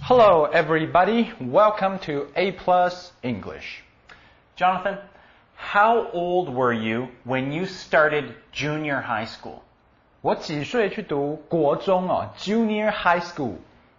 Hello, everybody. Welcome to A Plus English. Jonathan, how old were you when you started junior high school? 我几岁去读国中哦 Junior High School.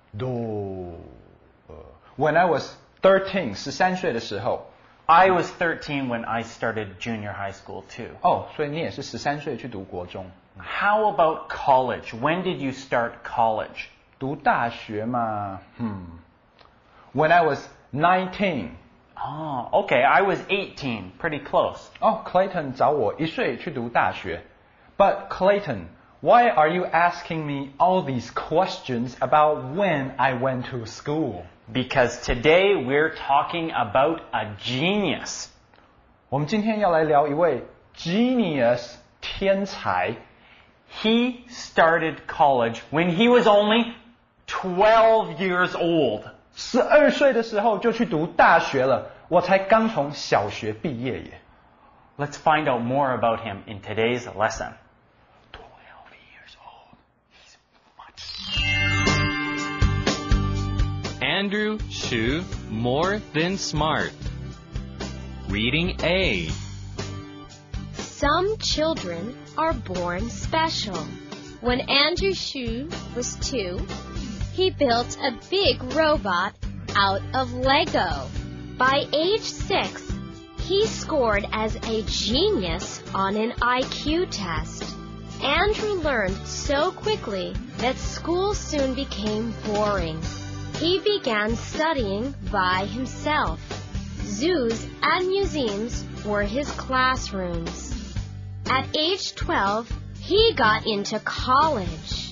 When I was 13, 13岁的时候。 I was 13 when I started junior high school too. 哦，所以你也是13岁去读国中。 How about college? When did you start college? 读大学嘛，When I was 19. Oh, okay. I was 18. Pretty close. 哦 Clayton 找我1岁去读大学。But Clayton, why are you asking me all these questions about when I went to school? Because today we're talking about a genius. 我们今天要来聊一位 genius 天才。 He started college when he was only 12 years old. 12岁的时候就去读大学了，我才刚从小学毕业耶。 Let's find out more about him in today's lesson. 12 years old. He's much. Andrew Xu, more than smart. Reading A. Some children are born special. When Andrew Xu was 2, he built a big robot out of Lego. By age 6, he scored as a genius on an IQ test. Andrew learned so quickly that school soon became boring. He began studying by himself. Zoos and museums were his classrooms. At age 12, he got into college.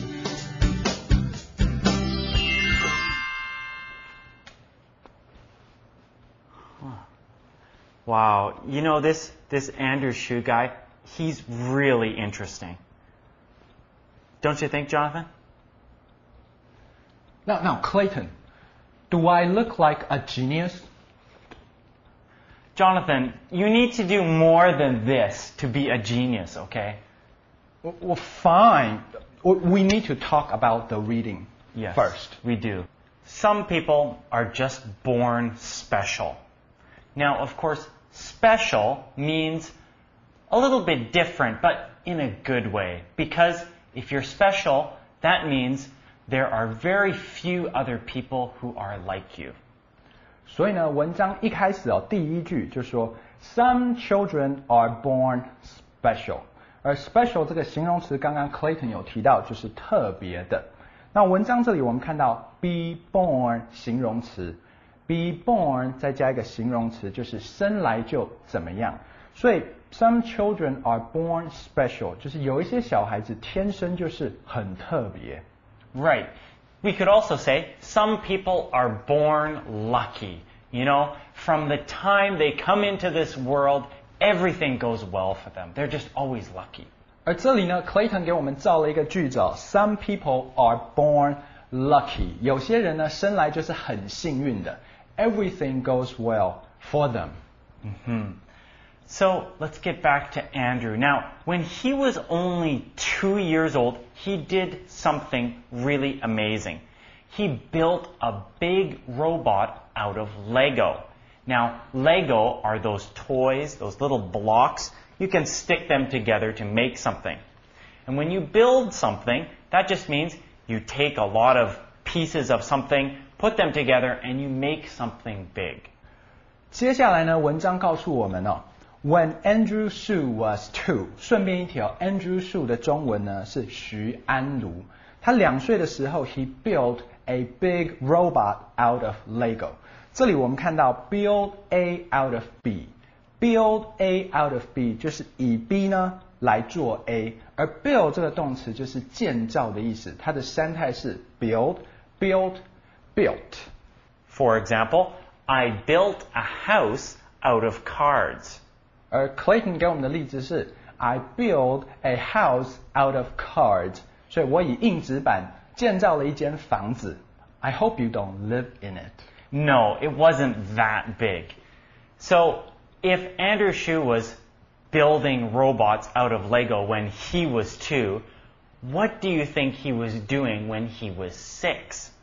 Wow, you know this Andrew Xu guy, he's really interesting. Don't you think, Jonathan? Now, Clayton, do I look like a genius? Jonathan, you need to do more than this to be a genius, okay? Well, fine. We need to talk about the reading first. We do. Some people are just born special. Now, of course, special means a little bit different, but in a good way. Because if you're special, that means there are very few other people who are like you. 所以呢，文章一开始第一句就说 Some children are born special. 而 special 这个形容词，刚刚 Clayton 有提到，就是特别的。那文章这里我们看到 be born 形容词 ，be born 再加一个形容词，就是生来就怎么样。所以 some children are born special， 就是有一些小孩子天生就是很特别。 Right. We could also say some people are born lucky. You know, from the time they come into this world, everything goes well for them. They're just always lucky. 而这里呢 ，Clayton 给我们造了一个句子，Some people are born lucky。有些人呢，生来就是很幸运的。Everything goes well for them. So let's get back to Andrew. Now, when he was only 2 years old, he did something really amazing. He built a big robot out of Lego. Now, Lego are those toys, those little blocks. You can stick them together to make something. And when you build something, that just means you take a lot of pieces of something, put them together, and you make something big. 接下来呢，文章告诉我们When Andrew Xu was 2， 顺便一条 ，Andrew Xu 的中文呢是徐安如。他2岁的时候 ，he built a big robot out of Lego。这里我们看到 build A out of B，build A out of B 就是以 B 呢来做 A， 而 build 这个动词就是建造的意思，它的三态是 build。built。 For example, I built a house out of cards. 而 Clayton 给我们的例子是 I built a house out of cards， 所以我以硬纸板建造了一间房子。I hope you don't live in it. No, it wasn't that big. So, if Andrew Xu was building robots out of Lego when he was 2, what do you think he was doing when he was 6?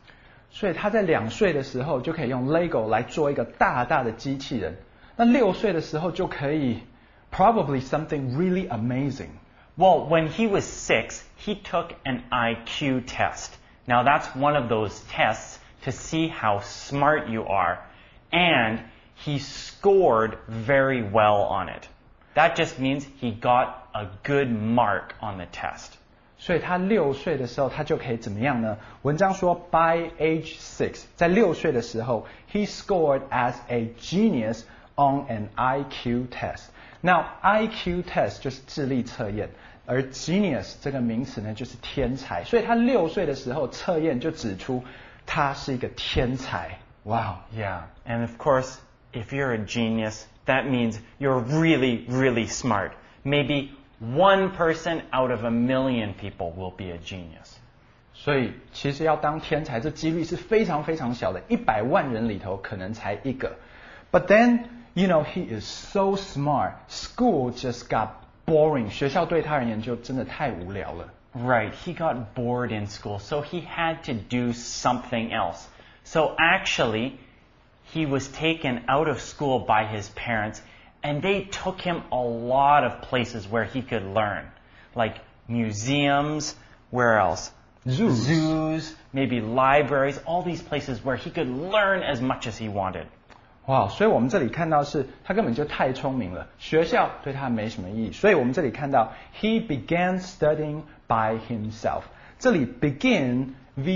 所以他在2岁的时候就可以用 Lego 来做一个大大的机器人。那6岁的时候就可以 probably something really amazing. Well, when he was 6, he took an IQ test. Now that's one of those tests to see how smart you are. And he scored very well on it. That just means he got a good mark on the test. 所以他6岁的时候，他就可以怎么样呢？文章说 by age 6，在6岁的时候 he scored as a genius on an IQ test. Now IQ test 就是智力测验，而 genius 这个名词呢就是天才。所以他6岁的时候测验就指出他是一个天才。Wow. Yeah, and of course, if you're a genius, that means you're really, really smart. Maybe 1 person out of 1,000,000 people will be a genius. 所以其实要当天才，这几率是非常非常小的，100万人里头可能才1个。But then, you know, he is so smart. School just got boring. 学校对他而言就真的太无聊了。 Right, he got bored in school, so he had to do something else. So actually, he was taken out of school by his parents, and they took him a lot of places where he could learn, like museums, where else? Zoos, maybe libraries, all these places where he could learn as much as he wanted. 哇，所以我们这里看到是他根本就太聪明了，学校对他没什么意义。所以我们这里看到 he began studying by himself. 这里 begin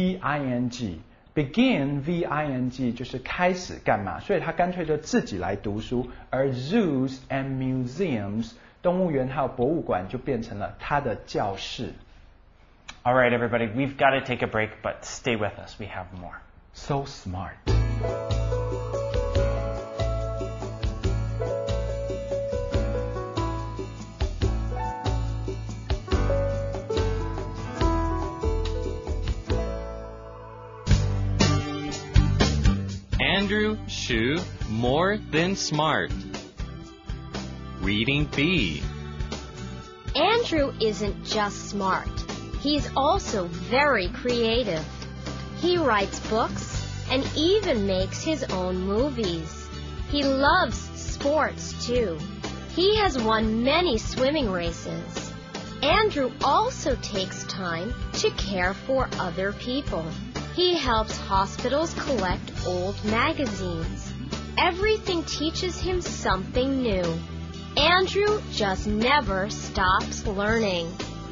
V-I-N-G。Begin V-I-N-G 就是开始干嘛，所以他干脆就自己来读书，而 zoos and museums 动物园还有博物馆就变成了他的教室。 All right, everybody, we've got to take a break, but stay with us. We have more. So smart. Andrew Shu more than smart. Reading B. Andrew isn't just smart. He's also very creative. He writes books and even makes his own movies. He loves sports too. He has won many swimming races. Andrew also takes time to care for other people. He helps hospitals collect old magazines. Everything teaches him something new. Andrew just never stops learning.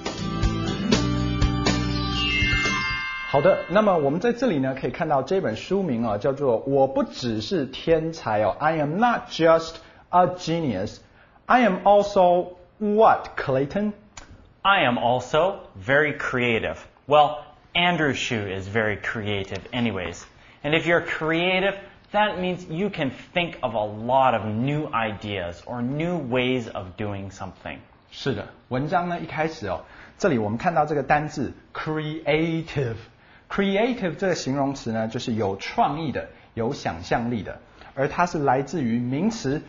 好的，那么我们在这里呢可以看到这本书名啊，叫做我不只是天才哦 I am not just a genius. I am also what, Clayton? I am also very creative. Well, Andrew Shu is very creative anyways. And if you're creative, that means you can think of a lot of new ideas or new ways of doing something. 是的，文章呢一开始哦，这里我们看到这个单字 creative。creative 这个形容词呢，就是有创意的、有想象力的，而它是来自于名词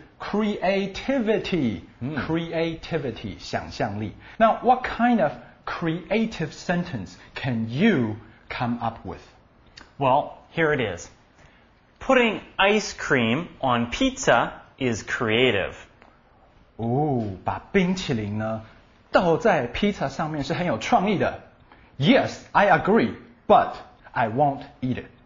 creativity。creativity 想象力。Now, what kind of creative sentence can you come up with? Well, here it is. Putting ice cream on pizza is creative. 哦，把冰淇淋呢倒在披萨上面是很有创意的。Yes, I agree, but I won't eat it.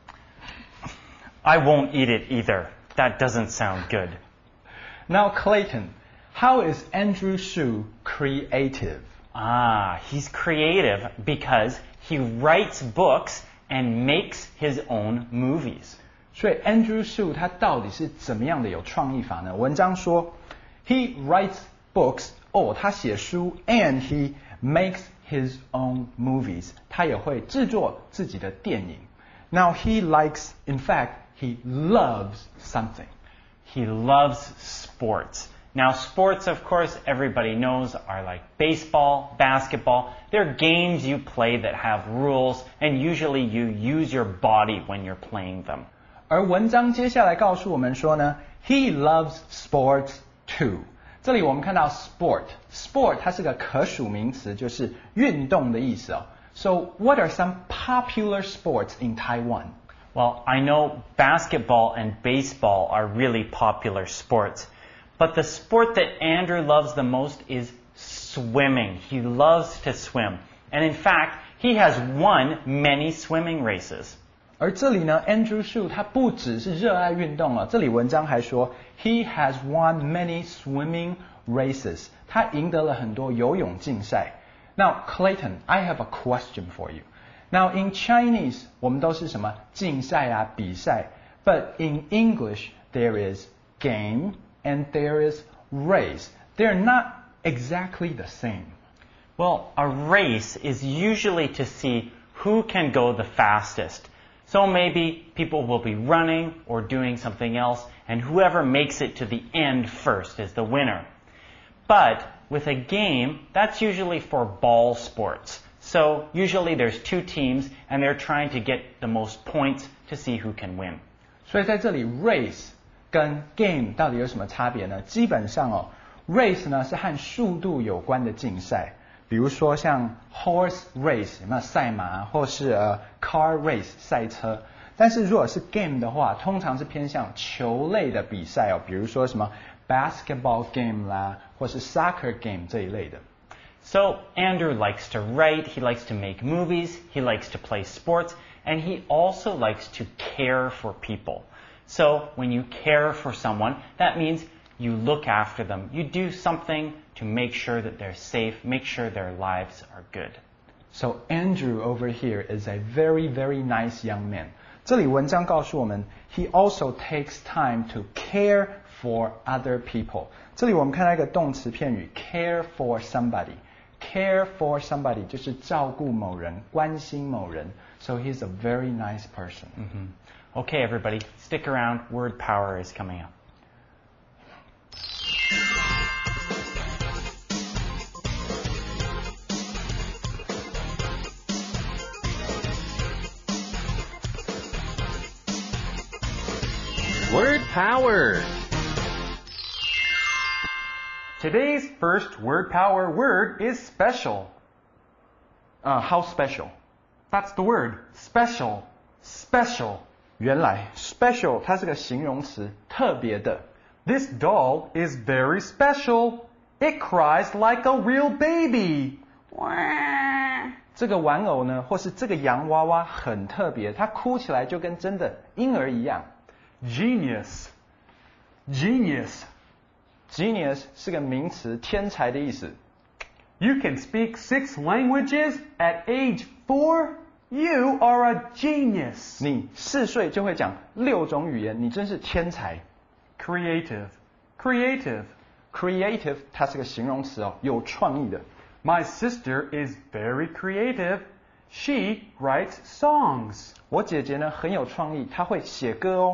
I won't eat it either. That doesn't sound good. Now, Clayton, how is Andrew Shu creative? He's creative because he writes books and makes his own movies. 所以 Andrew Shu 他到底是怎么样的有创意法呢？文章说 he writes books, 他写书 and he makes his own movies. 他也会制作自己的电影。Now he likes, in fact, he loves something. He loves sports. Now, sports, of course, everybody knows are like baseball, basketball. They're games you play that have rules, and usually you use your body when you're playing them. 而文章接下来告诉我们说呢 he loves sports too. 这里我们看到 sport 它是个可数名词，就是运动的意思哦。So, what are some popular sports in Taiwan? Well, I know basketball and baseball are really popular sports, but the sport that Andrew loves the most is swimming. He loves to swim. And in fact, he has won many swimming races. 而这里呢 ，Andrew Shue 他不只是热爱运动了，这里文章还说 he has won many swimming races， 他赢得了很多游泳竞赛。Now Clayton, I have a question for you. Now in Chinese 我们都是什么竞赛啊比赛 ，but in English there is game and there is race. They're not exactly the same. Well, a race is usually to see who can go the fastest. So maybe people will be running or doing something else, and whoever makes it to the end first is the winner. But with a game, that's usually for ball sports. So usually there's two teams, and they're trying to get the most points to see who can win. 所以在这里 race 跟 game 到底有什么差别呢？基本上race 呢是和速度有关的竞赛。比如说像 horse race 有没有赛马，或是car race 赛车。但是如果是 game 的话，通常是偏向球类的比赛比如说什么 basketball game 啦，或是 soccer game 这一类的。 So Andrew likes to write, he likes to make movies, he likes to play sports, and he also likes to care for people. So when you care for someone, that means you look after them. You do something to make sure that they're safe, make sure their lives are good. So Andrew over here is a very, very nice young man. 这里文章告诉我们 he also takes time to care for other people. 这里我们看到一个动词片语 care for somebody. Care for somebody 就是照顾某人，关心某人。So he's a very nice person. Okay, everybody, stick around. Word power is coming up. Word power. Today's first word power word is special. How special? That's the word. Special. Special. 原来 special 它是个形容词，特别的。 This doll is very special. It cries like a real baby. 这个玩偶呢，或是这个洋娃娃很特别，它哭起来就跟真的婴儿一样。 Genius. Genius. Genius 是个名词，天才的意思。 You can speak 6 languages at age 4? You are a genius. 你4岁就会讲6种语言，你真是天才。 Creative. Creative. Creative 它是个形容词有创意的。 My sister is very creative. She writes songs. 我姐姐呢很有创意，她会写歌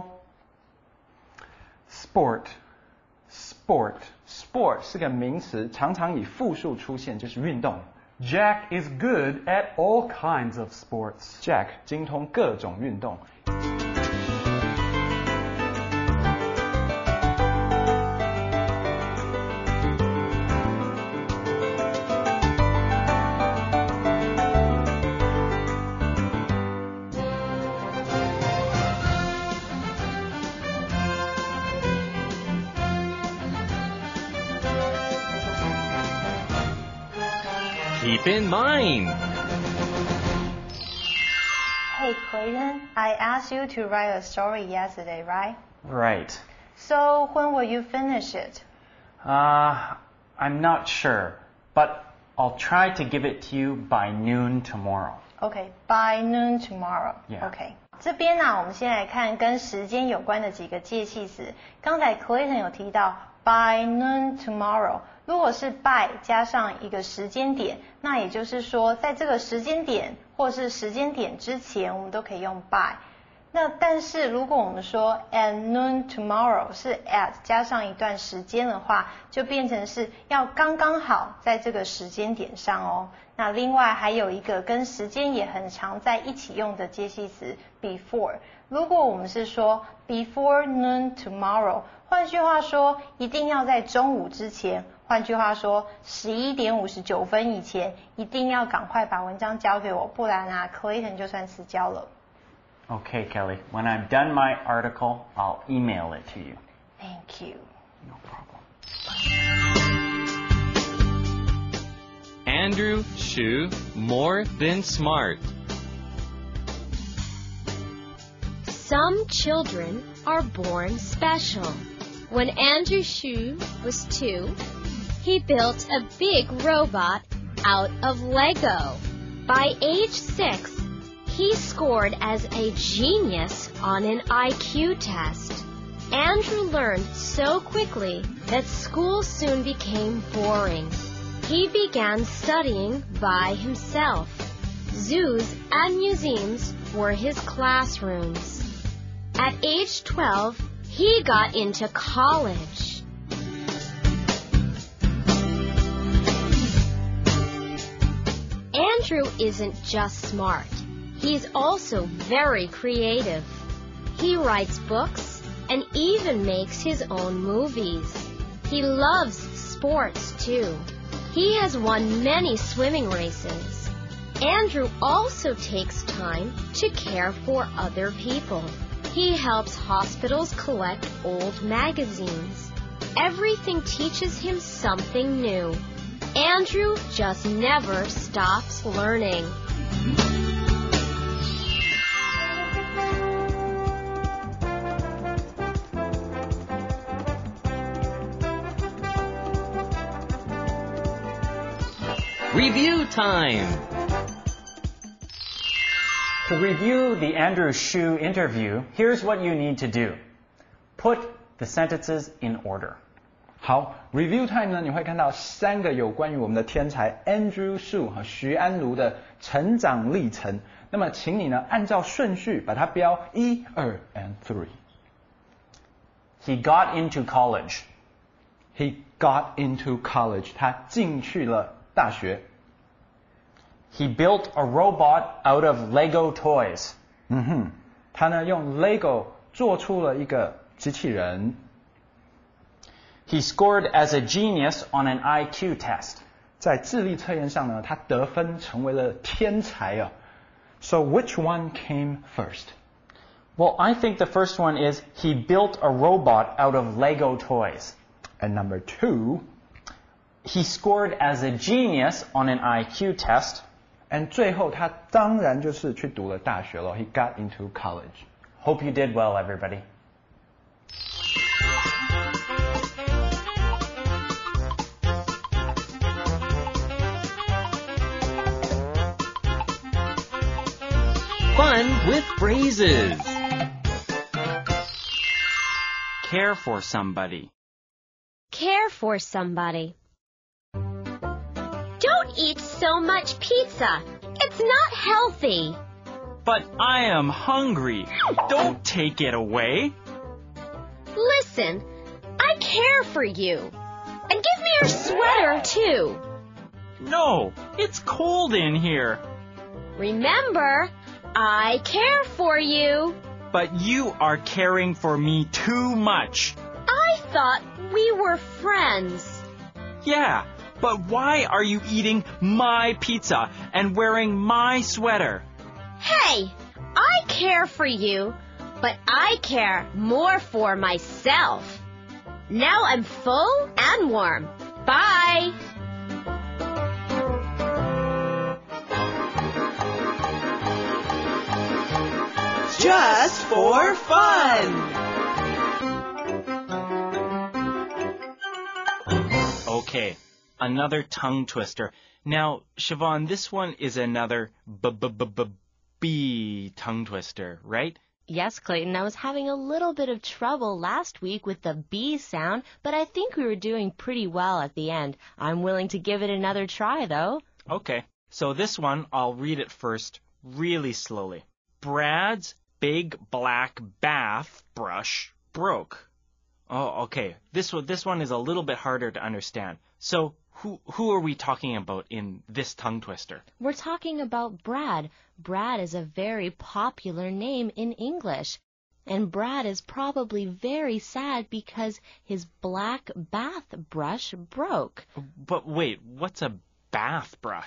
Sport. Sport. Sport 是个名词，常常以复数出现，就是运动。 Jack is good at all kinds of sports. Jack 精通各种运动。 Keep in mind. Hey Clayton, I asked you to write a story yesterday, right? Right. So when will you finish it? I'm not sure, but I'll try to give it to you by noon tomorrow. Okay, by noon tomorrow. Yeah. Okay. 这边呢，我们先来看跟时间有关的几个介系词。刚才 Clayton 有提到 by noon tomorrow。如果是 by 加上一个时间点，那也就是说，在这个时间点或是时间点之前，我们都可以用 by。那但是如果我们说 at noon tomorrow 是 at 加上一段时间的话，就变成是要刚刚好在这个时间点上哦。那另外还有一个跟时间也很常在一起用的介系词 before。如果我们是说 before noon tomorrow， 换句话说，一定要在中午之前。换句话说，11点59分以前，一定要赶快把文章交给我，不然Clayton 就算迟交了。 Okay, Kelly. When I've done my article, I'll email it to you. Thank you. No problem. Andrew Shu, more than smart. Some children are born special. When Andrew Shu was 2, he built a big robot out of Lego. By age 6, he scored as a genius on an IQ test. Andrew learned so quickly that school soon became boring. He began studying by himself. Zoos and museums were his classrooms. At age 12, he got into college. Andrew isn't just smart. He's also very creative. He writes books and even makes his own movies. He loves sports too. He has won many swimming races. Andrew also takes time to care for other people. He helps hospitals collect old magazines. Everything teaches him something new. Andrew just never stops learning. Review time! To review the Andrew Shu interview, here's what you need to do. Put the sentences in order. 好 ，Review time 呢，你会看到3个有关于我们的天才 Andrew Shu 和徐安如的成长历程。那么，请你呢按照顺序把它标1、2 and 3。 He got into college. He got into college. 他进去了大学。 He built a robot out of Lego toys. 他呢用 Lego 做出了一个机器人。 He scored as a genius on an IQ test. 在智力测验上呢，他得分成为了天才啊。So which one came first? Well, I think the first one is he built a robot out of Lego toys. And number 2, he scored as a genius on an IQ test. And 最后他当然就是去读了大学了。He got into college. Hope you did well, everybody. Fun with phrases. Care for somebody. Care for somebody. Don't eat so much pizza. It's not healthy. But I am hungry. Don't take it away. Listen, I care for you. And give me your sweater, too. No, it's cold in here. Remember, I care for you. But you are caring for me too much. I thought we were friends. Yeah, but why are you eating my pizza and wearing my sweater? Hey, I care for you, but I care more for myself. Now I'm full and warm. Bye. Just for fun! Okay, another tongue twister. Now, Siobhan, this one is another B tongue twister, right? Yes, Clayton, I was having a little bit of trouble last week with the B sound, but I think we were doing pretty well at the end. I'm willing to give it another try, though. Okay, so this one, I'll read it first, really slowly. Brad's big black bath brush broke. Oh, okay. This one is a little bit harder to understand. So, who are we talking about in this tongue twister? We're talking about Brad. Brad is a very popular name in English. And Brad is probably very sad because his black bath brush broke. But wait, what's a bath brush?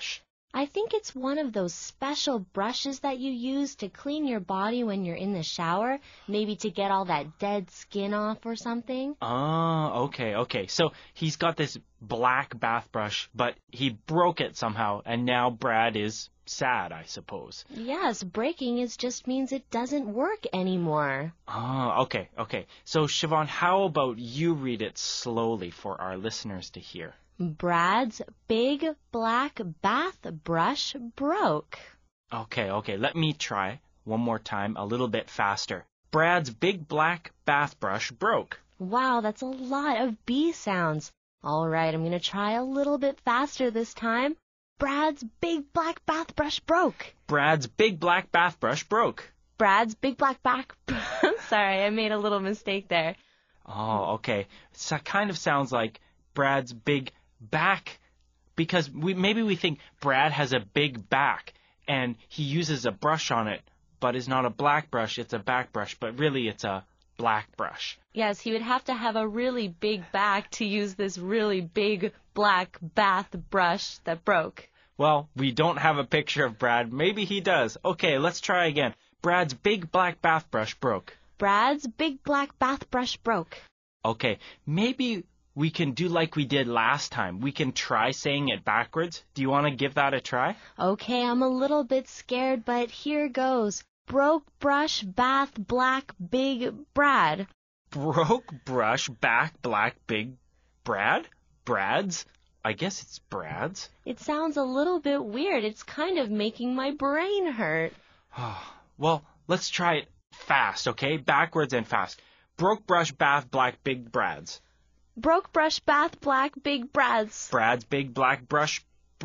I think it's one of those special brushes that you use to clean your body when you're in the shower, maybe to get all that dead skin off or something. Oh, okay. So he's got this black bath brush, but he broke it somehow, and now Brad is sad, I suppose. Yes, breaking just means it doesn't work anymore. Oh, okay. So Siobhan, how about you read it slowly for our listeners to hear? Brad's big black bath brush broke. Okay. Let me try one more time, a little bit faster. Brad's big black bath brush broke. Wow, that's a lot of B sounds. All right, I'm going to try a little bit faster this time. Brad's big black bath brush broke. Brad's big black bath brush broke. Brad's big black back... Sorry, I made a little mistake there. Oh, okay. So it kind of sounds like Brad's big back, because maybe we think Brad has a big back and he uses a brush on it, but it's not a black brush, it's a back brush, but really it's a black brush. Yes, he would have to have a really big back to use this really big black bath brush that broke. Well, we don't have a picture of Brad. Maybe he does. Okay, let's try again. Brad's big black bath brush broke. Brad's big black bath brush broke. Okay, maybe we can do like we did last time. We can try saying it backwards. Do you want to give that a try? Okay, I'm a little bit scared, but here goes. Broke brush bath black big Brad. Broke brush back black big Brad? Brad's? I guess it's Brad's. It sounds a little bit weird. It's kind of making my brain hurt. Well, let's try it fast, okay? Backwards and fast. Broke brush bath black big Brad's. Broke brush bath black big Brad's. Brad's big black brush.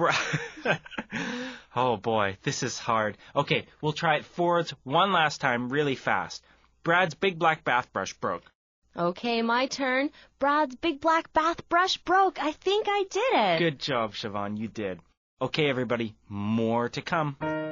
Oh boy, this is hard. Okay, we'll try it forwards one last time really fast. Brad's big black bath brush broke. Okay, my turn. Brad's big black bath brush broke. I think I did it. Good job, Siobhan, you did. Okay, everybody, more to come.